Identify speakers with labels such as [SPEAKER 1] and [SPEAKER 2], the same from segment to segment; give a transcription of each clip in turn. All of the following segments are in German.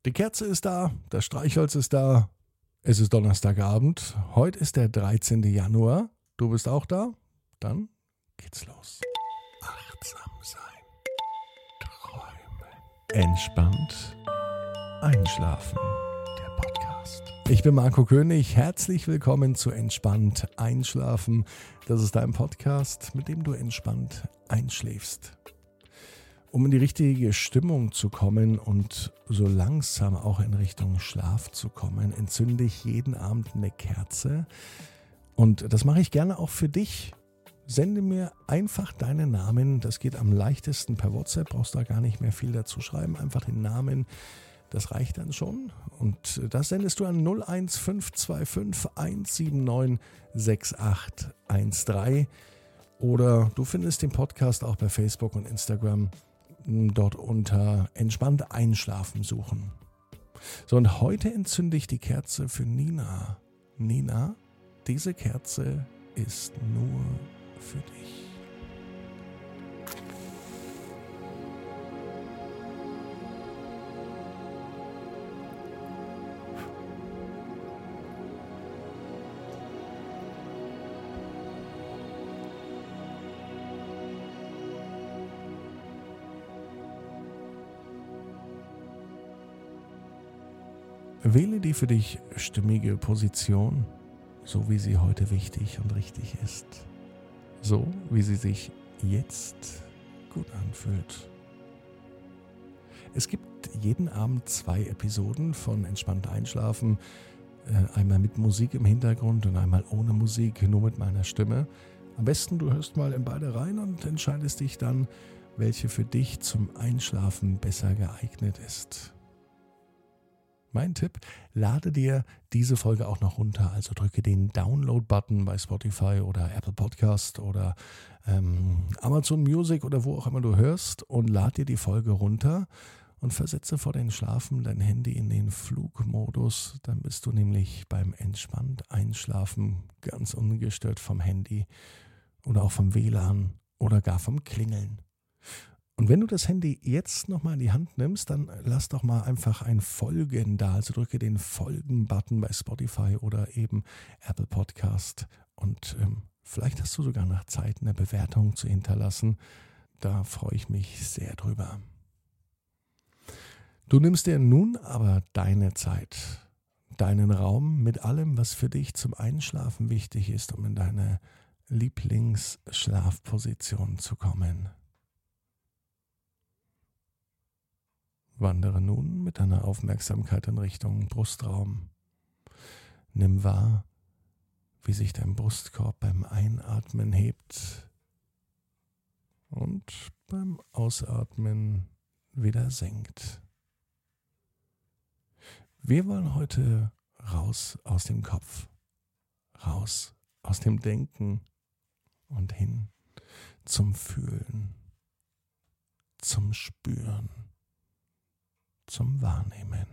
[SPEAKER 1] Die Kerze ist da, das Streichholz ist da. Es ist Donnerstagabend. Heute ist der 13. Januar. Du bist auch da? Dann geht's los. Achtsam sein. Träumen. Entspannt. Einschlafen. Der Podcast. Ich bin Marco König. Herzlich willkommen zu Entspannt Einschlafen. Das ist dein Podcast, mit dem du entspannt einschläfst. Um in die richtige Stimmung zu kommen und so langsam auch in Richtung Schlaf zu kommen, entzünde ich jeden Abend eine Kerze. Und das mache ich gerne auch für dich. Sende mir einfach deinen Namen. Das geht am leichtesten per WhatsApp. Brauchst da gar nicht mehr viel dazu schreiben. Einfach den Namen. Das reicht dann schon. Und das sendest du an 01525 179 6813. Oder du findest den Podcast auch bei Facebook und Instagram. Dort unter Entspannt Einschlafen suchen. So, und heute entzünde ich die Kerze für Nina. Nina, diese Kerze ist nur für dich. Wähle die für dich stimmige Position, so wie sie heute wichtig und richtig ist. So wie sie sich jetzt gut anfühlt. Es gibt jeden Abend 2 Episoden von Entspannt Einschlafen. Einmal mit Musik im Hintergrund und einmal ohne Musik, nur mit meiner Stimme. Am besten du hörst mal in beide rein und entscheidest dich dann, welche für dich zum Einschlafen besser geeignet ist. Mein Tipp, lade dir diese Folge auch noch runter, also drücke den Download-Button bei Spotify oder Apple Podcast oder Amazon Music oder wo auch immer du hörst und lade dir die Folge runter und versetze vor den Schlafen dein Handy in den Flugmodus. Dann bist du nämlich beim entspannt Einschlafen ganz ungestört vom Handy oder auch vom WLAN oder gar vom Klingeln. Und wenn du das Handy jetzt nochmal in die Hand nimmst, dann lass doch mal einfach ein Folgen da. Also drücke den Folgen-Button bei Spotify oder eben Apple Podcast. Und vielleicht hast du sogar noch Zeit, eine Bewertung zu hinterlassen. Da freue ich mich sehr drüber. Du nimmst dir nun aber deine Zeit, deinen Raum mit allem, was für dich zum Einschlafen wichtig ist, um in deine Lieblingsschlafposition zu kommen. Wandere nun mit deiner Aufmerksamkeit in Richtung Brustraum. Nimm wahr, wie sich dein Brustkorb beim Einatmen hebt und beim Ausatmen wieder senkt. Wir wollen heute raus aus dem Kopf, raus aus dem Denken und hin zum Fühlen, zum Spüren, zum Wahrnehmen.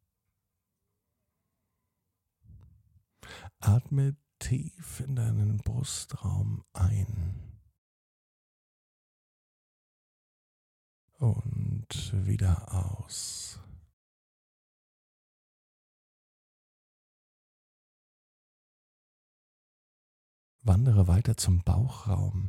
[SPEAKER 1] Atme tief in deinen Brustraum ein und wieder aus. Wandere weiter zum Bauchraum.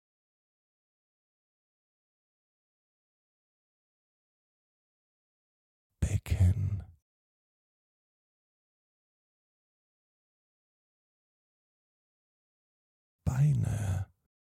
[SPEAKER 1] Becken. Beine.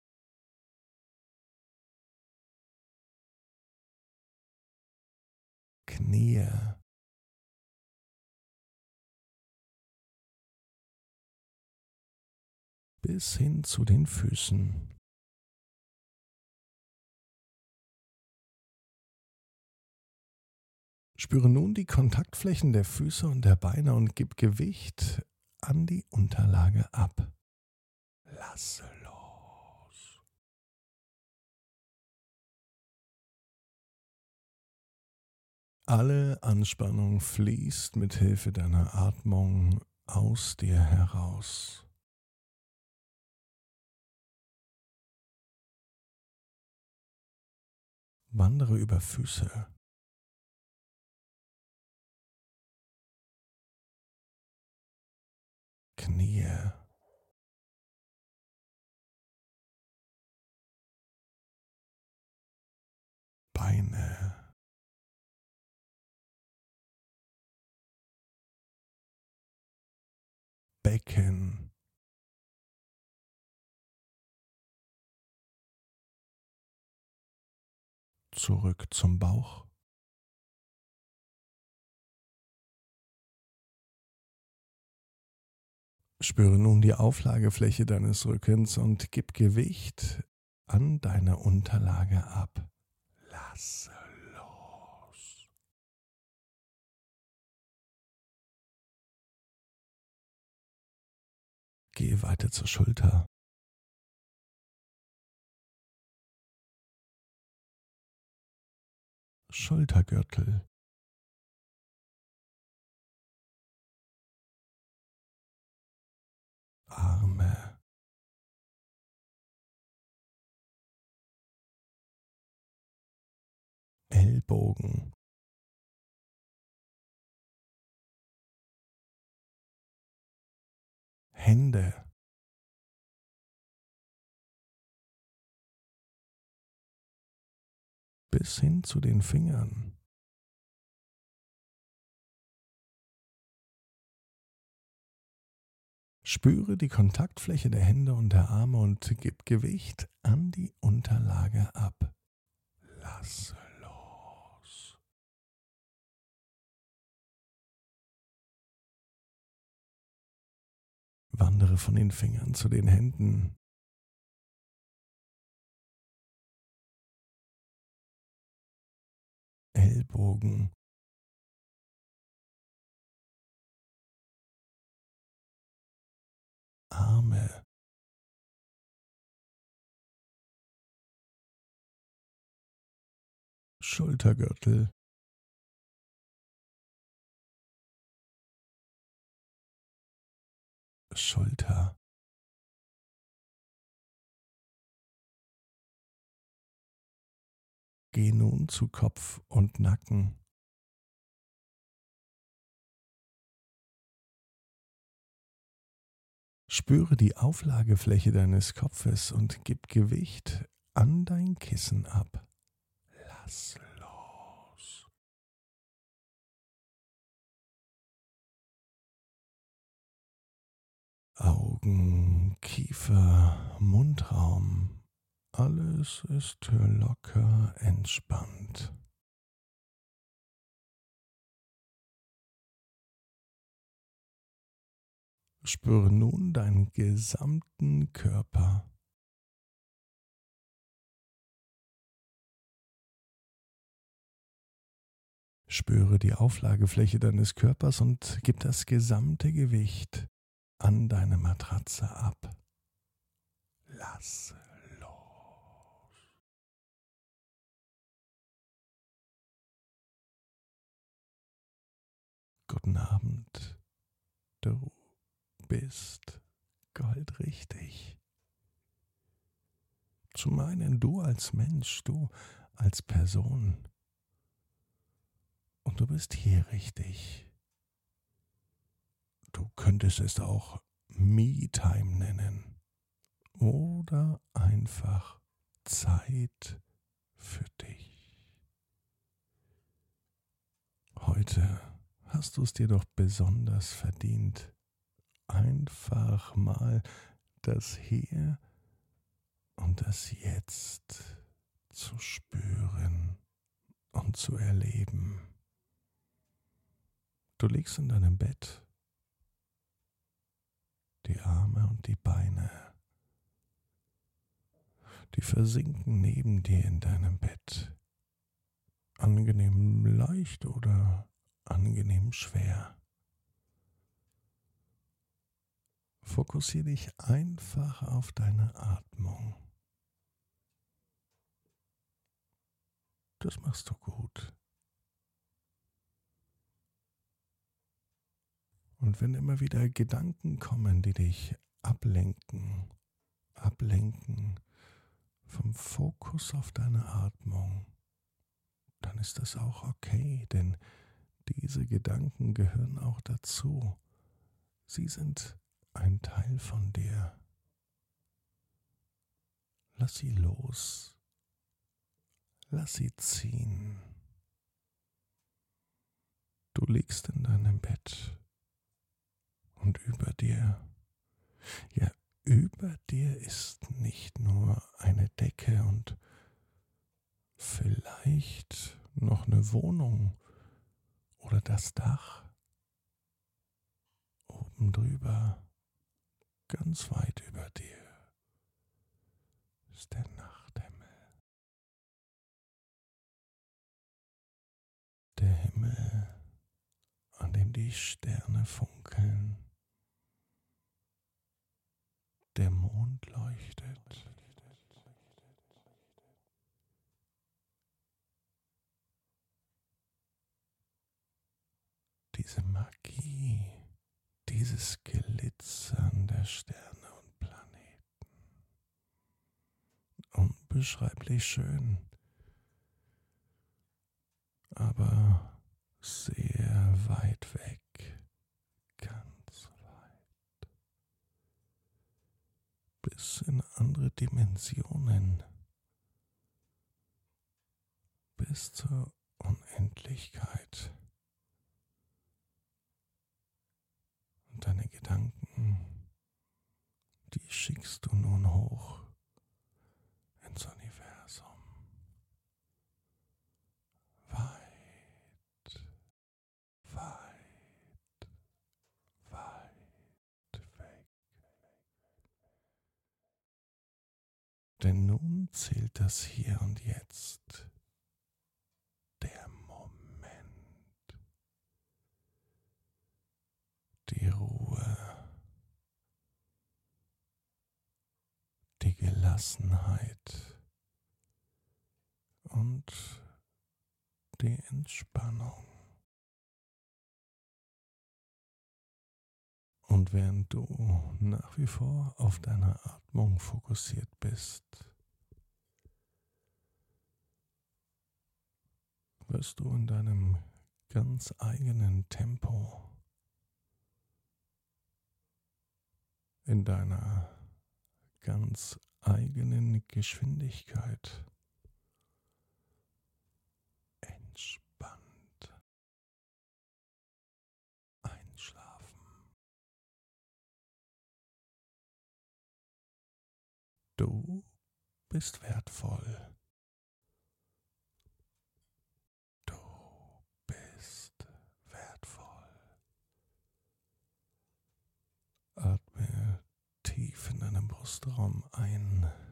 [SPEAKER 1] Knie. Bis hin zu den Füßen. Spüre nun die Kontaktflächen der Füße und der Beine und gib Gewicht an die Unterlage ab. Lasse los. Alle Anspannung fließt mit Hilfe deiner Atmung aus dir heraus. Wandere über Füße, Knie, Beine, Becken, zurück zum Bauch. Spüre nun die Auflagefläche deines Rückens und gib Gewicht an deine Unterlage ab. Lasse los. Gehe weiter zur Schulter. Schultergürtel, Arme, Ellbogen, Hände, bis hin zu den Fingern. Spüre die Kontaktfläche der Hände und der Arme und gib Gewicht an die Unterlage ab. Lasse los. Wandere von den Fingern zu den Händen. Ellbogen, Arme, Schultergürtel, Schulter, geh nun zu Kopf und Nacken. Spüre die Auflagefläche deines Kopfes und gib Gewicht an dein Kissen ab. Lass los. Augen, Kiefer, Mundraum, alles ist locker entspannt. Spüre nun deinen gesamten Körper. Spüre die Auflagefläche deines Körpers und gib das gesamte Gewicht an deine Matratze ab. Lass los. Guten Abend. Du bist goldrichtig. Zum einen du als Mensch, du als Person. Und du bist hier richtig. Du könntest es auch Me-Time nennen. Oder einfach Zeit für dich. Heute hast du es dir doch besonders verdient, einfach mal das Hier und das Jetzt zu spüren und zu erleben. Du liegst in deinem Bett, die Arme und die Beine, die versinken neben dir in deinem Bett, angenehm leicht oder angenehm schwer. Fokussiere dich einfach auf deine Atmung. Das machst du gut. Und wenn immer wieder Gedanken kommen, die dich ablenken vom Fokus auf deine Atmung, dann ist das auch okay, denn diese Gedanken gehören auch dazu. Sie sind ein Teil von dir. Lass sie los. Lass sie ziehen. Du liegst in deinem Bett und über dir, ja, über dir ist nicht nur eine Decke und vielleicht noch eine Wohnung oder das Dach. Oben drüber, ganz weit über dir, ist der Nachthimmel. Der Himmel, an dem die Sterne funkeln. Der Mond leuchtet. Diese Magie, dieses Glitzern der Sterne und Planeten. Unbeschreiblich schön, aber sehr weit weg, ganz weit, bis in andere Dimensionen, bis zur Unendlichkeit. Und deine Gedanken, die schickst du nun hoch ins Universum. Weit, weit, weit weg. Denn nun zählt das Hier und Jetzt. Der Moment. Die Ruhe. Die Gelassenheit. Und die Entspannung. Und während du nach wie vor auf deine Atmung fokussiert bist, wirst du in deinem ganz eigenen Tempo, in deiner ganz eigenen Geschwindigkeit entspannt einschlafen. Du bist wertvoll. Du bist wertvoll. Atme tief in deinem Brustraum ein.